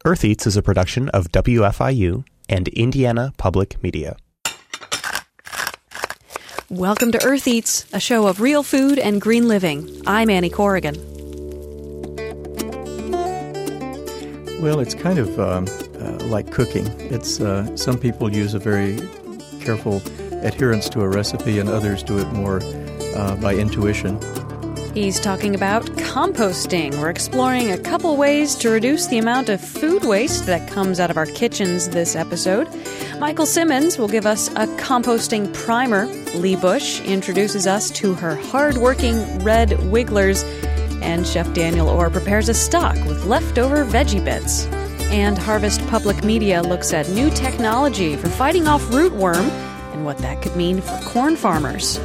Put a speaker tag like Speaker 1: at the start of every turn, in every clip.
Speaker 1: Earth Eats is a production of WFIU and Indiana Public Media.
Speaker 2: Welcome to Earth Eats, a show of real food and green living. I'm Annie Corrigan.
Speaker 3: Well, it's kind of like cooking. It's some people use a very careful adherence to a recipe, and others do it more by intuition.
Speaker 2: He's talking about composting. We're exploring a couple ways to reduce the amount of food waste that comes out of our kitchens this episode. Michael Simmons will give us a composting primer. Lee Bush introduces us to her hard-working red wigglers. And Chef Daniel Orr prepares a stock with leftover veggie bits. And Harvest Public Media looks at new technology for fighting off rootworm and what that could mean for corn farmers.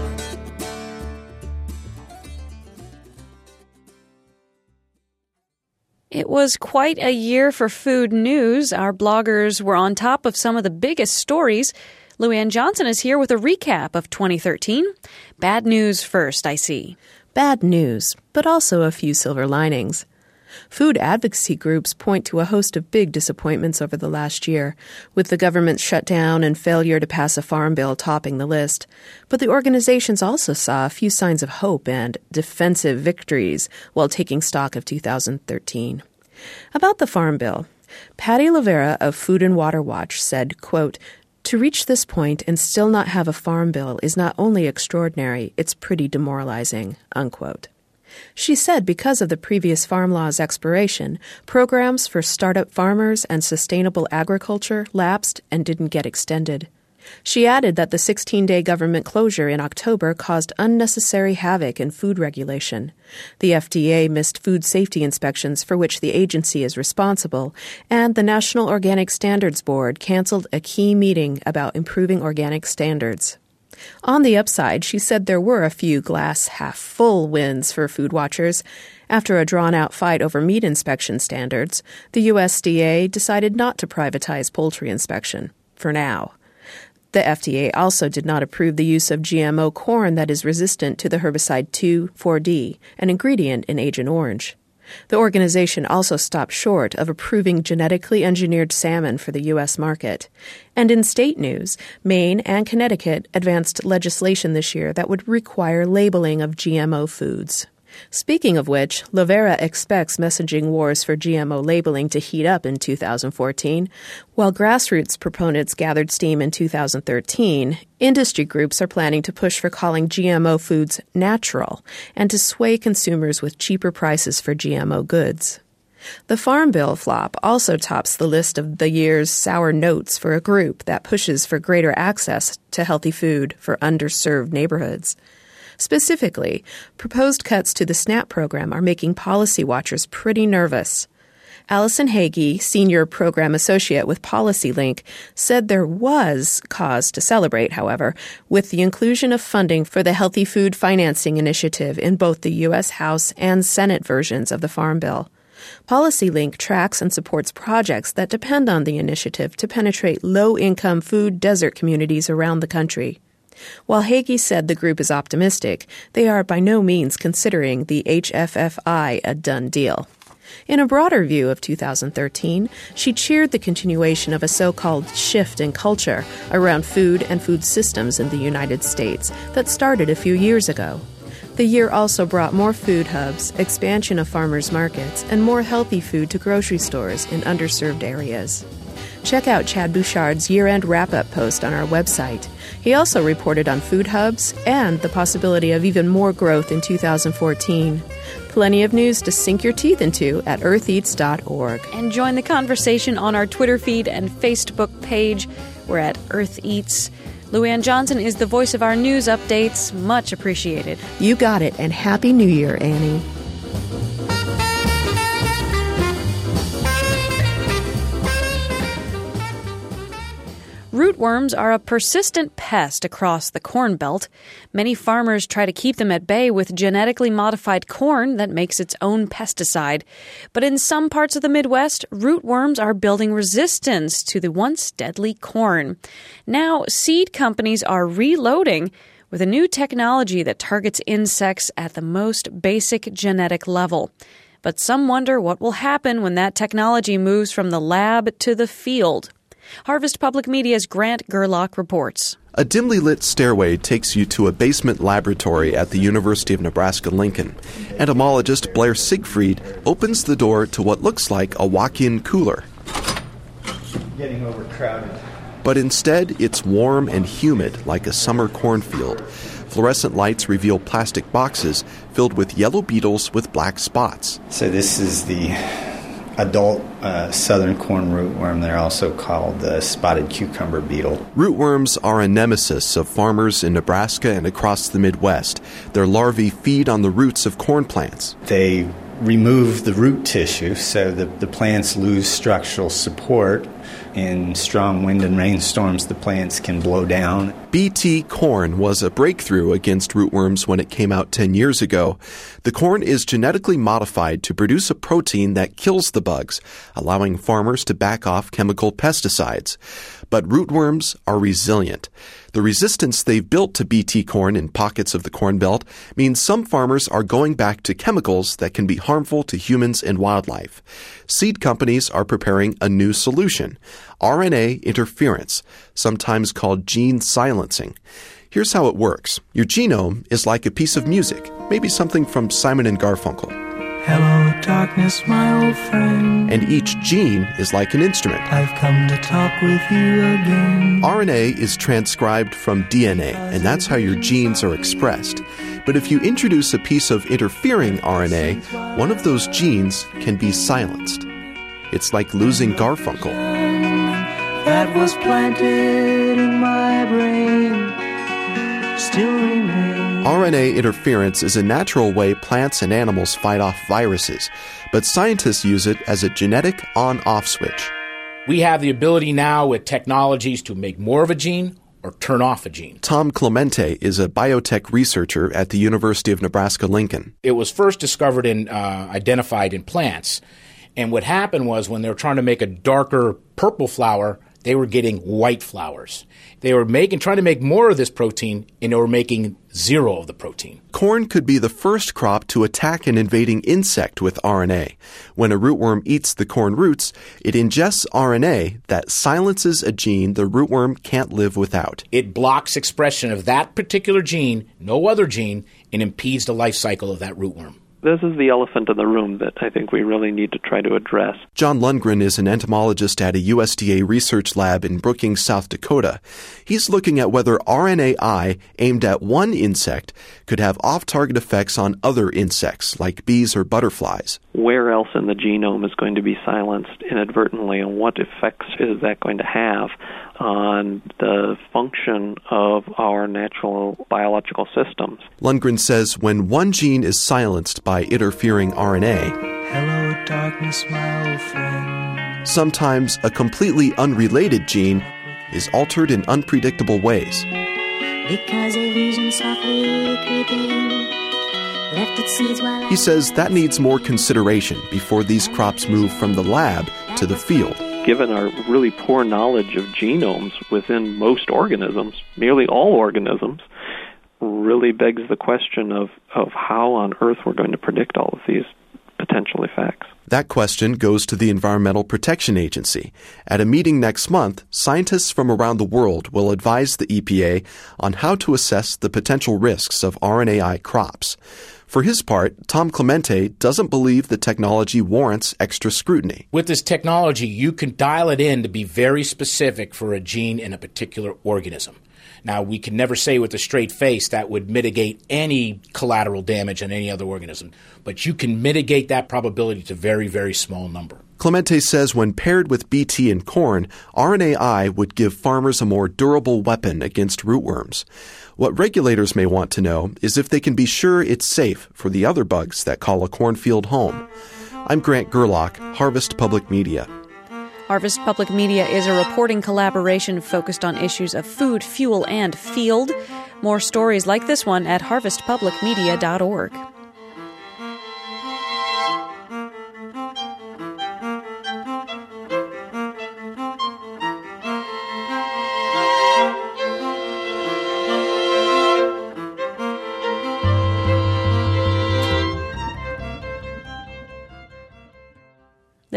Speaker 2: It was quite a year for food news. Our bloggers were on top of some of the biggest stories. Luann Johnson is here with a recap of 2013. Bad news first, I see.
Speaker 4: Bad news, but also a few silver linings. Food advocacy groups point to a host of big disappointments over the last year, with the government shutdown and failure to pass a farm bill topping the list. But the organizations also saw a few signs of hope and defensive victories while taking stock of 2013. About the farm bill, Patty Lavera of Food and Water Watch said, quote, "To reach this point and still not have a farm bill is not only extraordinary, it's pretty demoralizing," unquote. She said because of the previous farm law's expiration, programs for startup farmers and sustainable agriculture lapsed and didn't get extended. She added that the 16-day government closure in October caused unnecessary havoc in food regulation. The FDA missed food safety inspections for which the agency is responsible, and the National Organic Standards Board canceled a key meeting about improving organic standards. On the upside, she said there were a few glass-half-full wins for food watchers. After a drawn-out fight over meat inspection standards, the USDA decided not to privatize poultry inspection, for now. The FDA also did not approve the use of GMO corn that is resistant to the herbicide 2,4-D, an ingredient in Agent Orange. The organization also stopped short of approving genetically engineered salmon for the U.S. market. And in state news, Maine and Connecticut advanced legislation this year that would require labeling of GMO foods. Speaking of which, Lavera expects messaging wars for GMO labeling to heat up in 2014. While grassroots proponents gathered steam in 2013, industry groups are planning to push for calling GMO foods natural and to sway consumers with cheaper prices for GMO goods. The Farm Bill flop also tops the list of the year's sour notes for a group that pushes for greater access to healthy food for underserved neighborhoods. Specifically, proposed cuts to the SNAP program are making policy watchers pretty nervous. Allison Hagee, Senior Program Associate with PolicyLink, said there was cause to celebrate, however, with the inclusion of funding for the Healthy Food Financing Initiative in both the U.S. House and Senate versions of the Farm Bill. PolicyLink tracks and supports projects that depend on the initiative to penetrate low-income food desert communities around the country. While Hagee said the group is optimistic, they are by no means considering the HFFI a done deal. In a broader view of 2013, she cheered the continuation of a so-called shift in culture around food and food systems in the United States that started a few years ago. The year also brought more food hubs, expansion of farmers' markets, and more healthy food to grocery stores in underserved areas. Check out Chad Bouchard's year-end wrap-up post on our website. He also reported on food hubs and the possibility of even more growth in 2014. Plenty of news to sink your teeth into at eartheats.org.
Speaker 2: And join the conversation on our Twitter feed and Facebook page. We're at Earth Eats. Luann Johnson is the voice of our news updates. Much appreciated.
Speaker 4: You got it, and Happy New Year, Annie.
Speaker 2: Rootworms are a persistent pest across the Corn Belt. Many farmers try to keep them at bay with genetically modified corn that makes its own pesticide. But in some parts of the Midwest, rootworms are building resistance to the once deadly corn. Now, seed companies are reloading with a new technology that targets insects at the most basic genetic level. But some wonder what will happen when that technology moves from the lab to the field. Harvest Public Media's Grant Gerlach reports.
Speaker 5: A dimly lit stairway takes you to a basement laboratory at the University of Nebraska-Lincoln. Entomologist Blair Siegfried opens the door to what looks like a walk-in cooler.
Speaker 3: Getting overcrowded.
Speaker 5: But instead, it's warm and humid like a summer cornfield. Fluorescent lights reveal plastic boxes filled with yellow beetles with black spots.
Speaker 6: So this is the adult southern corn rootworm. They're also called the spotted cucumber beetle.
Speaker 5: Rootworms are a nemesis of farmers in Nebraska and across the Midwest. Their larvae feed on the roots of corn plants.
Speaker 6: They remove the root tissue, so the plants lose structural support. In strong wind and rainstorms, the plants can blow down.
Speaker 5: BT corn was a breakthrough against rootworms when it came out 10 years ago. The corn is genetically modified to produce a protein that kills the bugs, allowing farmers to back off chemical pesticides. But rootworms are resilient. The resistance they've built to BT corn in pockets of the Corn Belt means some farmers are going back to chemicals that can be harmful to humans and wildlife. Seed companies are preparing a new solution, RNA interference, sometimes called gene silencing. Here's how it works. Your genome is like a piece of music, maybe something from Simon and Garfunkel.
Speaker 7: Hello, darkness, my old friend.
Speaker 5: And each gene is like an instrument.
Speaker 7: I've come to talk with you again.
Speaker 5: RNA is transcribed from DNA, and that's how your genes are expressed. But if you introduce a piece of interfering RNA, one of those genes can be silenced. It's like losing Garfunkel.
Speaker 7: That was planted in my brain still remains.
Speaker 5: RNA interference is a natural way plants and animals fight off viruses, but scientists use it as a genetic on-off switch.
Speaker 8: We have the ability now with technologies to make more of a gene or turn off a gene.
Speaker 5: Tom Clemente is a biotech researcher at the University of Nebraska-Lincoln.
Speaker 8: It was first discovered and identified in plants. And what happened was when they were trying to make a darker purple flower, they were getting white flowers. They were trying to make more of this protein, and they were making zero of the protein.
Speaker 5: Corn could be the first crop to attack an invading insect with RNA. When a rootworm eats the corn roots, it ingests RNA that silences a gene the rootworm can't live without.
Speaker 8: It blocks expression of that particular gene, no other gene, and impedes the life cycle of that rootworm.
Speaker 9: This is the elephant in the room that I think we really need to try to address.
Speaker 5: John Lundgren is an entomologist at a USDA research lab in Brookings, South Dakota. He's looking at whether RNAi aimed at one insect could have off-target effects on other insects, like bees or butterflies.
Speaker 9: Where else in the genome is going to be silenced inadvertently, and what effects is that going to have on the function of our natural biological systems?
Speaker 5: Lundgren says when one gene is silenced by interfering RNA,
Speaker 7: Hello, darkness, my old friend.
Speaker 5: sometimes a completely unrelated gene is altered in unpredictable ways.
Speaker 10: Because a vision softly creeping left its seeds while
Speaker 5: He says that needs more consideration before these crops move from the lab to the field.
Speaker 9: Given our really poor knowledge of genomes within most organisms, nearly all organisms, really begs the question of how on earth we're going to predict all of these potential effects.
Speaker 5: That question goes to the Environmental Protection Agency. At a meeting next month, scientists from around the world will advise the EPA on how to assess the potential risks of RNAi crops. For his part, Tom Clemente doesn't believe the technology warrants extra scrutiny.
Speaker 8: With this technology, you can dial it in to be very specific for a gene in a particular organism. Now, we can never say with a straight face that would mitigate any collateral damage on any other organism, but you can mitigate that probability to a very, very small number.
Speaker 5: Clemente says when paired with BT and corn, RNAi would give farmers a more durable weapon against rootworms. What regulators may want to know is if they can be sure it's safe for the other bugs that call a cornfield home. I'm Grant Gerlach, Harvest Public Media.
Speaker 2: Harvest Public Media is a reporting collaboration focused on issues of food, fuel, and field. More stories like this one at harvestpublicmedia.org.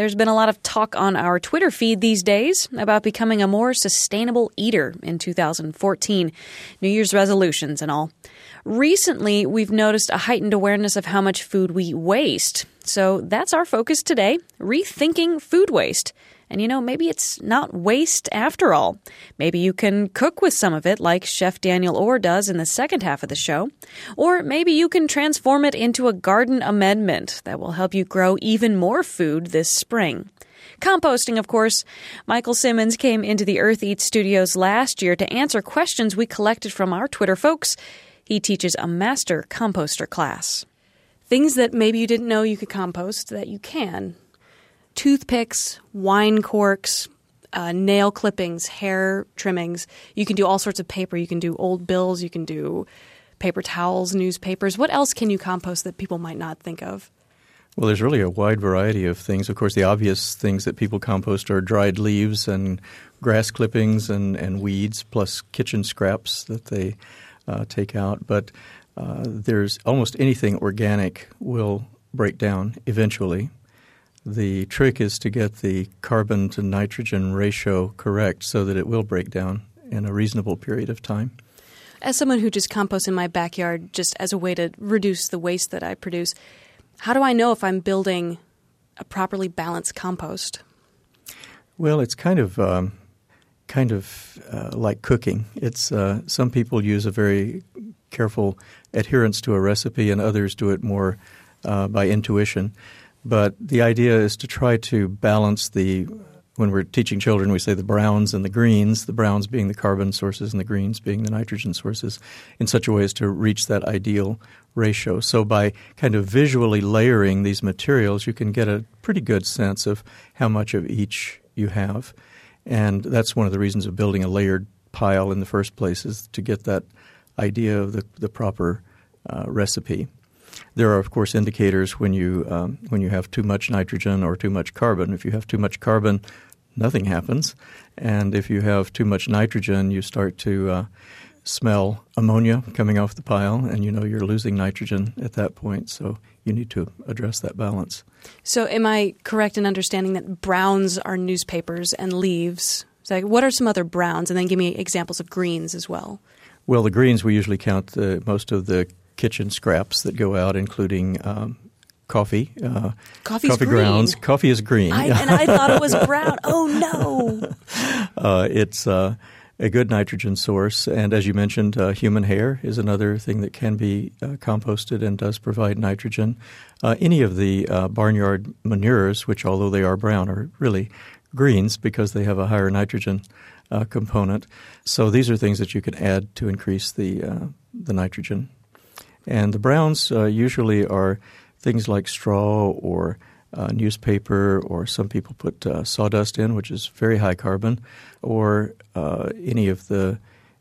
Speaker 2: There's been a lot of talk on our Twitter feed these days about becoming a more sustainable eater in 2014, New Year's resolutions and all. Recently, we've noticed a heightened awareness of how much food we waste. So that's our focus today, rethinking food waste. And maybe it's not waste after all. Maybe you can cook with some of it like Chef Daniel Orr does in the second half of the show. Or maybe you can transform it into a garden amendment that will help you grow even more food this spring. Composting, of course. Michael Simmons came into the Earth Eats studios last year to answer questions we collected from our Twitter folks. He teaches a master composter class. Things that maybe you didn't know you could compost that you can. Toothpicks, wine corks, nail clippings, hair trimmings. You can do all sorts of paper. You can do old bills. You can do paper towels, newspapers. What else can you compost that people might not think of?
Speaker 3: Well, there's really a wide variety of things. Of course, the obvious things that people compost are dried leaves and grass clippings and weeds, plus kitchen scraps that they take out. But there's almost anything organic will break down eventually. The trick is to get the carbon to nitrogen ratio correct so that it will break down in a reasonable period of time.
Speaker 2: As someone who just composts in my backyard just as a way to reduce the waste that I produce, how do I know if I'm building a properly balanced compost?
Speaker 3: Well, it's kind of like cooking. It's some people use a very careful adherence to a recipe, and others do it more by intuition. But the idea is to try to balance when we're teaching children, we say the browns and the greens, the browns being the carbon sources and the greens being the nitrogen sources, in such a way as to reach that ideal ratio. So by kind of visually layering these materials, you can get a pretty good sense of how much of each you have. And that's one of the reasons of building a layered pile in the first place, is to get that idea of the proper recipe. There are, of course, indicators when you have too much nitrogen or too much carbon. If you have too much carbon, nothing happens. And if you have too much nitrogen, you start to smell ammonia coming off the pile, and you're losing nitrogen at that point. So you need to address that balance.
Speaker 2: So am I correct in understanding that browns are newspapers and leaves? So what are some other browns? And then give me examples of greens as well.
Speaker 3: Well, the greens, we usually count most of the kitchen scraps that go out, including coffee.
Speaker 2: Coffee's
Speaker 3: coffee
Speaker 2: green.
Speaker 3: Grounds. Coffee is green.
Speaker 2: And I thought it was brown. Oh, no.
Speaker 3: It's a good nitrogen source. And as you mentioned, human hair is another thing that can be composted and does provide nitrogen. Any of the barnyard manures, which although they are brown, are really greens because they have a higher nitrogen component. So these are things that you can add to increase the nitrogen. And the browns usually are things like straw or newspaper, or some people put sawdust in, which is very high carbon, or any of the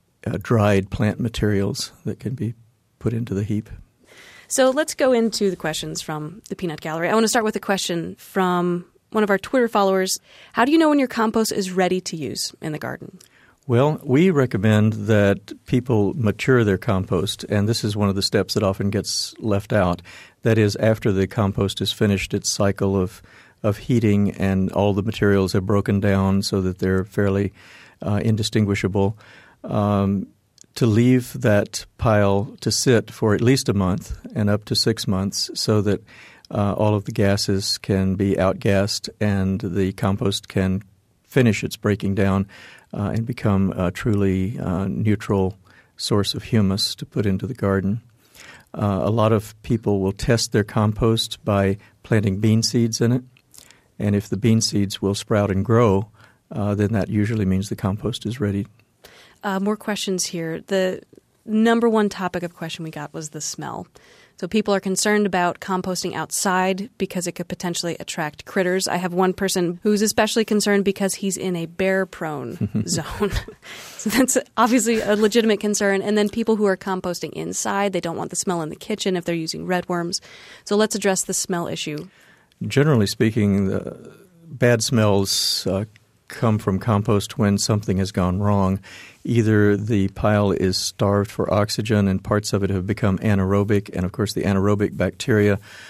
Speaker 3: dried plant materials that can be put into the heap.
Speaker 2: So let's go into the questions from the Peanut Gallery. I want to start with a question from one of our Twitter followers. How do you know when your compost is ready to use in the garden?
Speaker 3: Well, we recommend that people mature their compost, and this is one of the steps that often gets left out. That is, after the compost has finished its cycle of heating and all the materials have broken down so that they're fairly indistinguishable, to leave that pile to sit for at least a month and up to 6 months so that all of the gases can be outgassed and the compost can finish its breaking down and become a truly neutral source of humus to put into the garden. A lot of people will test their compost by planting bean seeds in it, and if the bean seeds will sprout and grow, then that usually means the compost is ready.
Speaker 2: More questions here. The number one topic of question we got was the smell. So people are concerned about composting outside because it could potentially attract critters. I have one person who's especially concerned because he's in a bear-prone zone. So that's obviously a legitimate concern. And then people who are composting inside, they don't want the smell in the kitchen if they're using redworms. So let's address the smell issue.
Speaker 3: Generally speaking, the bad smells come from compost when something has gone wrong. Either the pile is starved for oxygen and parts of it have become anaerobic, and of course the anaerobic bacteria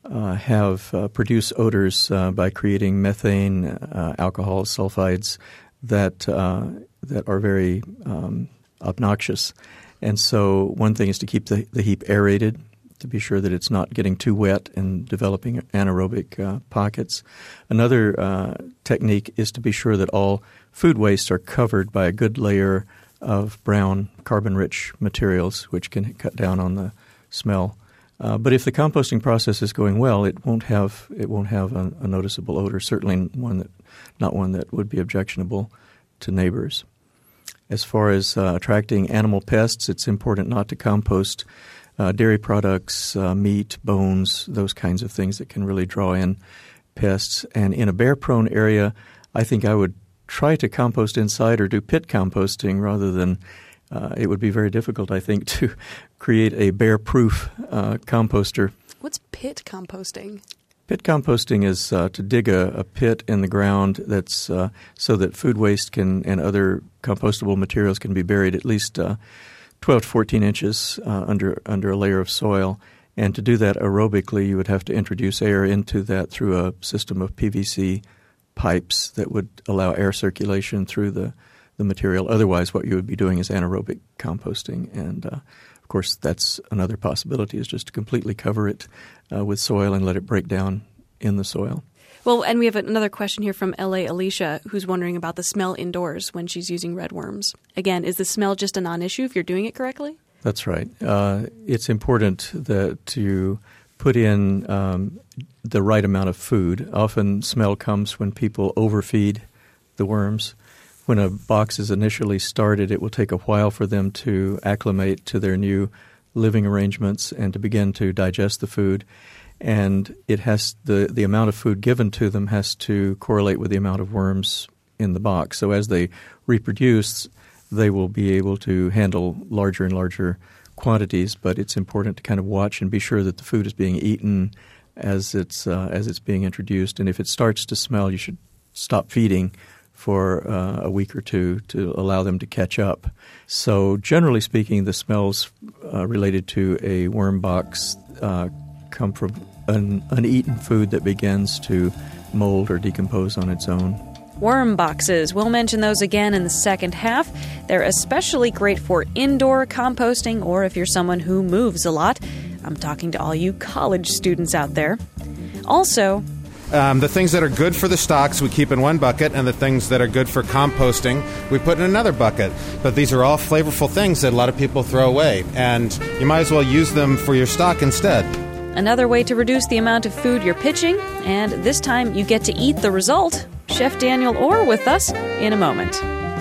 Speaker 3: produce odors by creating methane, alcohol, sulfides that are very obnoxious. And so one thing is to keep the heap aerated, to be sure that it's not getting too wet and developing anaerobic pockets. Another technique is to be sure that all food wastes are covered by a good layer of brown carbon-rich materials, which can cut down on the smell. But if the composting process is going well, it won't have a noticeable odor. Certainly not one that would be objectionable to neighbors. As far as attracting animal pests, it's important not to compost dairy products, meat, bones, those kinds of things that can really draw in pests. And in a bear-prone area, I think I would try to compost inside or do pit composting rather than it would be very difficult, I think, to create a bear-proof composter.
Speaker 2: What's pit composting?
Speaker 3: Pit composting is to dig a pit in the ground that's so that food waste and other compostable materials can be buried at least 12 to 14 inches under a layer of soil. And to do that aerobically, you would have to introduce air into that through a system of PVC pipes that would allow air circulation through the material. Otherwise, what you would be doing is anaerobic composting. And, of course, that's another possibility, is just to completely cover it with soil and let it break down in the soil.
Speaker 2: Well, and we have another question here from L.A. Alicia, who's wondering about the smell indoors when she's using redworms. Again, is the smell just a non-issue if you're doing it correctly?
Speaker 3: That's right. It's important to put in the right amount of food. Often smell comes when people overfeed the worms. When a box is initially started, it will take a while for them to acclimate to their new living arrangements and to begin to digest the food. And it has the amount of food given to them has to correlate with the amount of worms in the box. So as they reproduce, they will be able to handle larger and larger quantities. But it's important to kind of watch and be sure that the food is being eaten as it's being introduced. And if it starts to smell, you should stop feeding for a week or two to allow them to catch up. So generally speaking, the smells related to a worm box come from uneaten food that begins to mold or decompose on its own.
Speaker 2: Worm boxes. We'll mention those again in the second half. They're especially great for indoor composting or if you're someone who moves a lot. I'm talking to all you college students out there. Also,
Speaker 11: the things that are good for the stocks we keep in one bucket, and the things that are good for composting we put in another bucket. But these are all flavorful things that a lot of people throw away, and you might as well use them for your stock instead.
Speaker 2: Another way to reduce the amount of food you're pitching, and this time you get to eat the result. Chef Daniel Orr with us in a moment.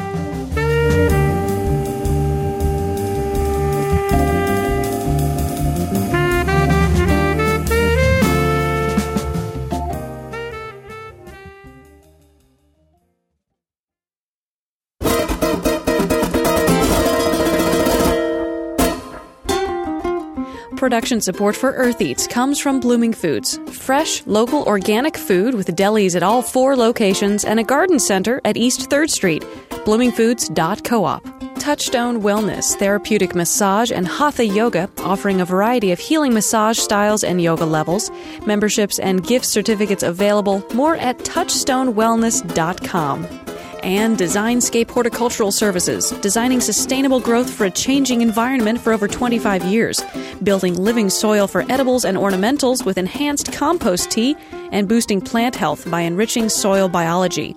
Speaker 2: Production support for Earth Eats comes from Blooming Foods. Fresh, local, organic food with delis at all 4 locations and a garden center at East 3rd Street. BloomingFoods.coop. Touchstone Wellness, therapeutic massage and hatha yoga, offering a variety of healing massage styles and yoga levels. Memberships and gift certificates available. More at touchstonewellness.com. And Designscape Horticultural Services, designing sustainable growth for a changing environment for over 25 years, building living soil for edibles and ornamentals with enhanced compost tea, and boosting plant health by enriching soil biology.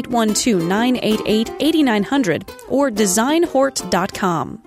Speaker 2: 812-988-8900 or designhort.com.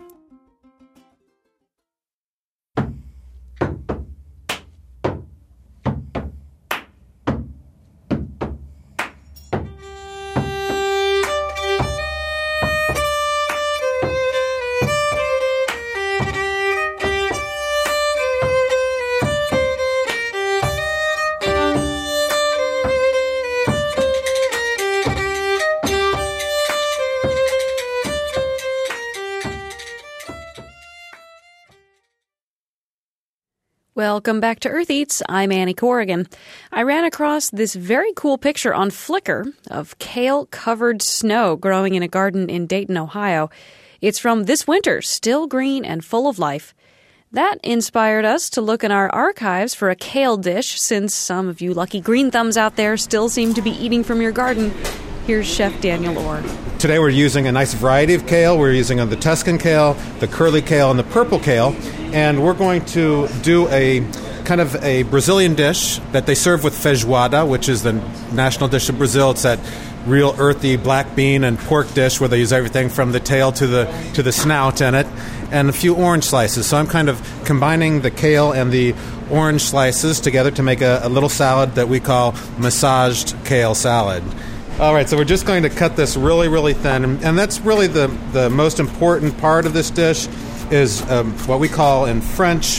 Speaker 2: Welcome back to Earth Eats. I'm Annie Corrigan. I ran across this very cool picture on Flickr of kale-covered snow growing in a garden in Dayton, Ohio. It's from this winter, still green and full of life. That inspired us to look in our archives for a kale dish, since some of you lucky green thumbs out there still seem to be eating from your garden. Here's Chef Daniel Orr.
Speaker 11: Today we're using a nice variety of kale. We're using the Tuscan kale, the curly kale, and the purple kale. And we're going to do a kind of a Brazilian dish that they serve with feijoada, which is the national dish of Brazil. It's that real earthy black bean and pork dish where they use everything from the tail to the snout in it, and a few orange slices. So I'm kind of combining the kale and the orange slices together to make a little salad that we call massaged kale salad. All right, so we're just going to cut this really, really thin, and that's really the most important part of this dish is what we call in French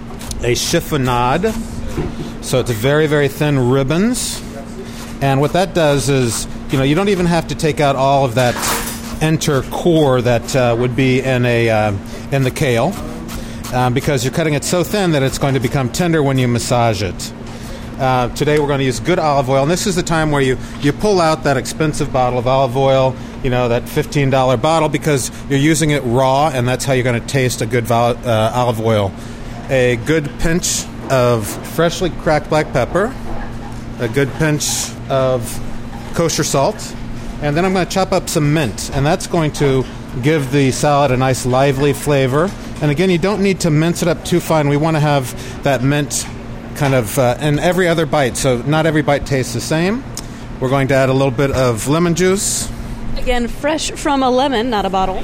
Speaker 11: a chiffonade. So it's very, very thin ribbons. And what that does is, you don't even have to take out all of that enter core that would be in the kale, because you're cutting it so thin that it's going to become tender when you massage it. Today we're going to use good olive oil, and this is the time where you pull out that expensive bottle of olive oil, that $15 bottle, because you're using it raw, and that's how you're going to taste a good olive oil. A good pinch of freshly cracked black pepper, a good pinch of kosher salt, and then I'm going to chop up some mint, and that's going to give the salad a nice lively flavor. And again, you don't need to mince it up too fine. We want to have that mint kind of in every other bite, so not every bite tastes the same. We're going to add a little bit of lemon juice.
Speaker 2: Again, fresh from a lemon, not a bottle.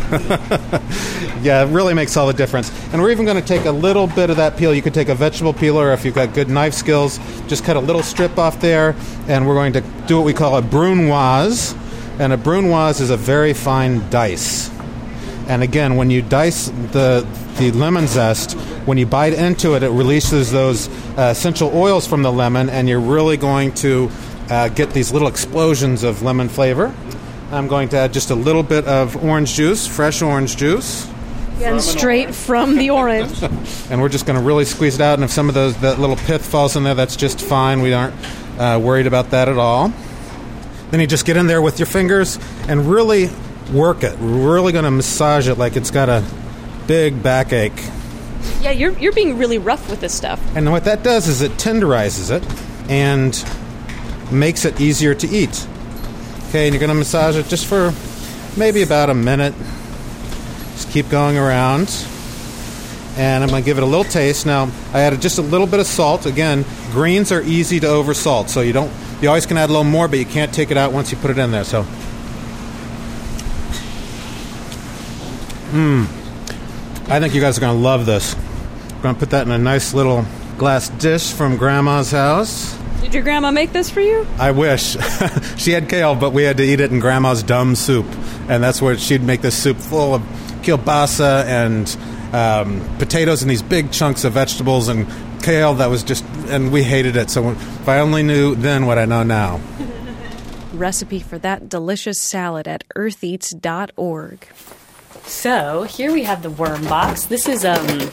Speaker 11: Yeah, it really makes all the difference. And we're even going to take a little bit of that peel. You could take a vegetable peeler, or if you've got good knife skills, just cut a little strip off there. And we're going to do what we call a brunoise. And a brunoise is a very fine dice. And again, when you dice the lemon zest, when you bite into it, it releases those essential oils from the lemon, and you're really going to get these little explosions of lemon flavor. I'm going to add just a little bit of orange juice, fresh orange juice.
Speaker 2: Again, straight from the orange.
Speaker 11: And we're just going to really squeeze it out, and if some of that little pith falls in there, that's just fine. We aren't worried about that at all. Then you just get in there with your fingers and really work it. We're really going to massage it like it's got a big backache.
Speaker 2: Yeah, you're being really rough with this stuff.
Speaker 11: And what that does is it tenderizes it and makes it easier to eat. Okay, and you're going to massage it just for maybe about a minute. Just keep going around. And I'm going to give it a little taste. Now, I added just a little bit of salt. Again, greens are easy to oversalt, so you always can add a little more, but you can't take it out once you put it in there. So, I think you guys are going to love this. I'm going to put that in a nice little glass dish from Grandma's house.
Speaker 2: Did your grandma make this for you?
Speaker 11: I wish. She had kale, but we had to eat it in Grandma's dumb soup. And that's where she'd make this soup full of kielbasa and potatoes and these big chunks of vegetables and kale that was just, and we hated it. So if I only knew then what I know now.
Speaker 2: Recipe for that delicious salad at eartheats.org.
Speaker 12: So here we have the worm box. This is,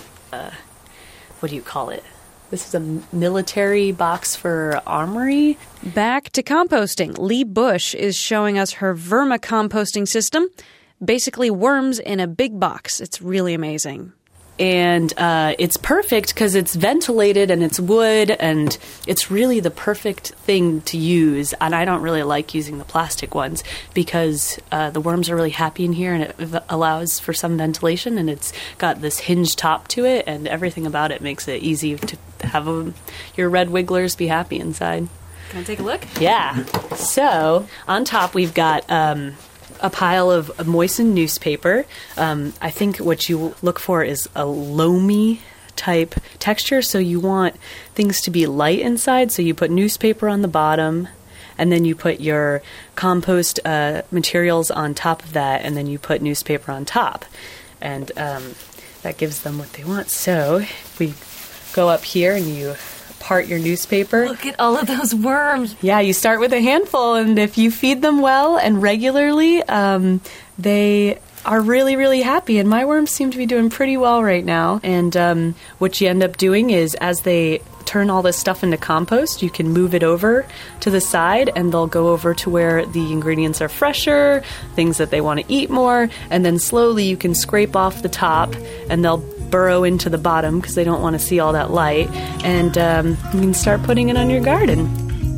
Speaker 12: what do you call it? This is a military box for armory.
Speaker 2: Back to composting. Lee Bush is showing us her vermicomposting system. Basically worms in a big box. It's really amazing.
Speaker 12: And it's perfect because it's ventilated and it's wood, and it's really the perfect thing to use. And I don't really like using the plastic ones because the worms are really happy in here, and it allows for some ventilation, and it's got this hinged top to it, and everything about it makes it easy to have your red wigglers be happy inside.
Speaker 2: Can I take a look?
Speaker 12: Yeah. So on top we've got a pile of moistened newspaper. I think what you look for is a loamy type texture, so you want things to be light inside, so you put newspaper on the bottom, and then you put your compost materials on top of that, and then you put newspaper on top. And that gives them what they want. So we go up here and you part your newspaper.
Speaker 2: Look at all of those worms.
Speaker 12: Yeah, you start with a handful, and if you feed them well and regularly, they are really, really happy. And my worms seem to be doing pretty well right now. And what you end up doing is, as they turn all this stuff into compost, you can move it over to the side, and they'll go over to where the ingredients are fresher, things that they want to eat more, and then slowly you can scrape off the top, and they'll burrow into the bottom because they don't want to see all that light. And you can start putting it on your garden.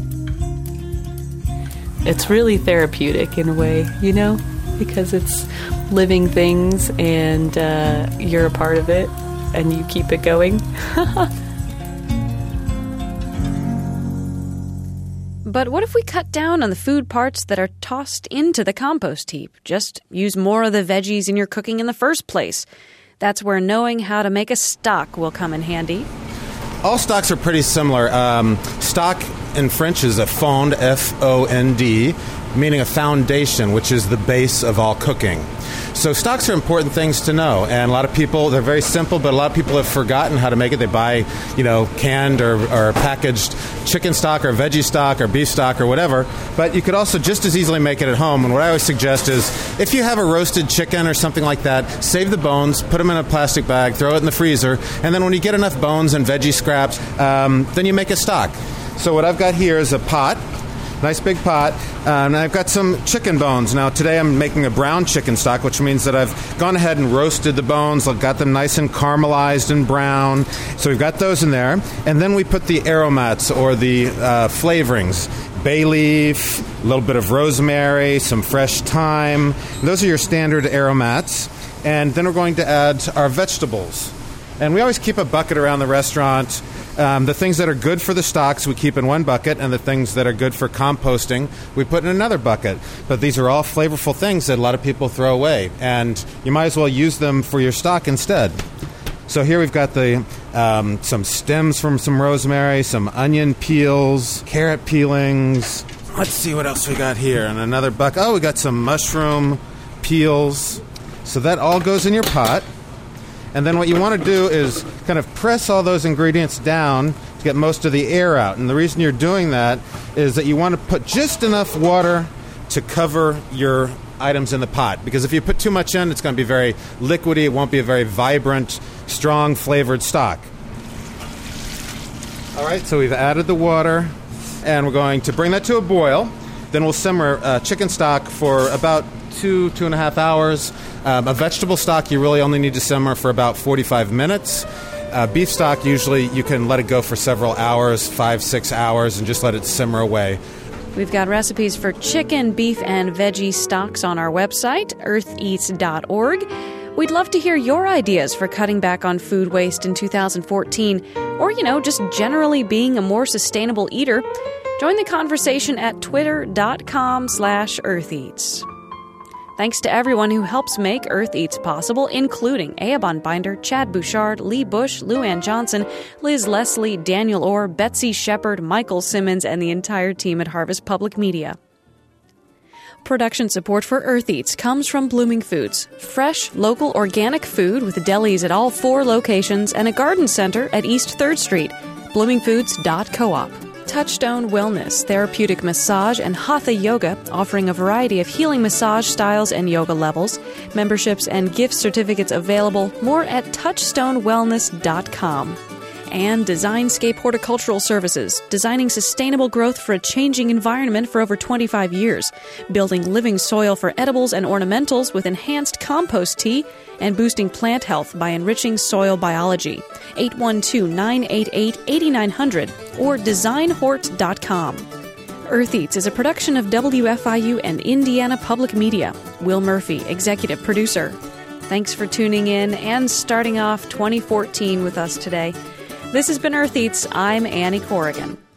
Speaker 12: It's really therapeutic in a way, because it's living things and you're a part of it and you keep it going.
Speaker 2: But what if we cut down on the food parts that are tossed into the compost heap? Just use more of the veggies in your cooking in the first place. That's where knowing how to make a stock will come in handy.
Speaker 11: All stocks are pretty similar. Stock in French is a fond, F-O-N-D, meaning a foundation, which is the base of all cooking. So stocks are important things to know, and a lot of people, they're very simple, but a lot of people have forgotten how to make it. They buy, canned or packaged chicken stock or veggie stock or beef stock or whatever, but you could also just as easily make it at home. And what I always suggest is if you have a roasted chicken or something like that, save the bones, put them in a plastic bag, throw it in the freezer, and then when you get enough bones and veggie scraps, then you make a stock. So what I've got here is a pot. Nice big pot. And I've got some chicken bones. Now, today I'm making a brown chicken stock, which means that I've gone ahead and roasted the bones. I've got them nice and caramelized and brown. So we've got those in there. And then we put the aromats, or the flavorings. Bay leaf, a little bit of rosemary, some fresh thyme. Those are your standard aromats. And then we're going to add our vegetables. And we always keep a bucket around the restaurant. The things that are good for the stocks we keep in one bucket, and the things that are good for composting we put in another bucket. But these are all flavorful things that a lot of people throw away, and you might as well use them for your stock instead. So here we've got some stems from some rosemary, some onion peels, carrot peelings. Let's see what else we got here in another bucket. Oh, we got some mushroom peels. So that all goes in your pot. And then what you want to do is kind of press all those ingredients down to get most of the air out. And the reason you're doing that is that you want to put just enough water to cover your items in the pot. Because if you put too much in, it's going to be very liquidy. It won't be a very vibrant, strong flavored stock. All right, so we've added the water, and we're going to bring that to a boil. Then we'll simmer chicken stock for about 2.5 hours. A vegetable stock, you really only need to simmer for about 45 minutes. Beef stock, usually you can let it go for several hours, 5-6 hours, and just let it simmer away.
Speaker 2: We've got recipes for chicken, beef, and veggie stocks on our website, eartheats.org. We'd love to hear your ideas for cutting back on food waste in 2014, or, just generally being a more sustainable eater. Join the conversation at twitter.com/eartheats. Thanks to everyone who helps make Earth Eats possible, including Eoban Binder, Chad Bouchard, Lee Bush, Luann Johnson, Liz Leslie, Daniel Orr, Betsy Shepard, Michael Simmons, and the entire team at Harvest Public Media. Production support for Earth Eats comes from Blooming Foods, fresh, local, organic food with delis at all 4 locations and a garden center at East 3rd Street. bloomingfoods.coop. Touchstone Wellness, therapeutic massage, and Hatha Yoga, offering a variety of healing massage styles and yoga levels. Memberships and gift certificates available. More at touchstonewellness.com. And Designscape Horticultural Services, designing sustainable growth for a changing environment for over 25 years, building living soil for edibles and ornamentals with enhanced compost tea, and boosting plant health by enriching soil biology. 812-988-8900 or designhort.com. Earth Eats is a production of WFIU and Indiana Public Media. Will Murphy, executive producer. Thanks for tuning in and starting off 2014 with us today. This has been Earth Eats. I'm Annie Corrigan.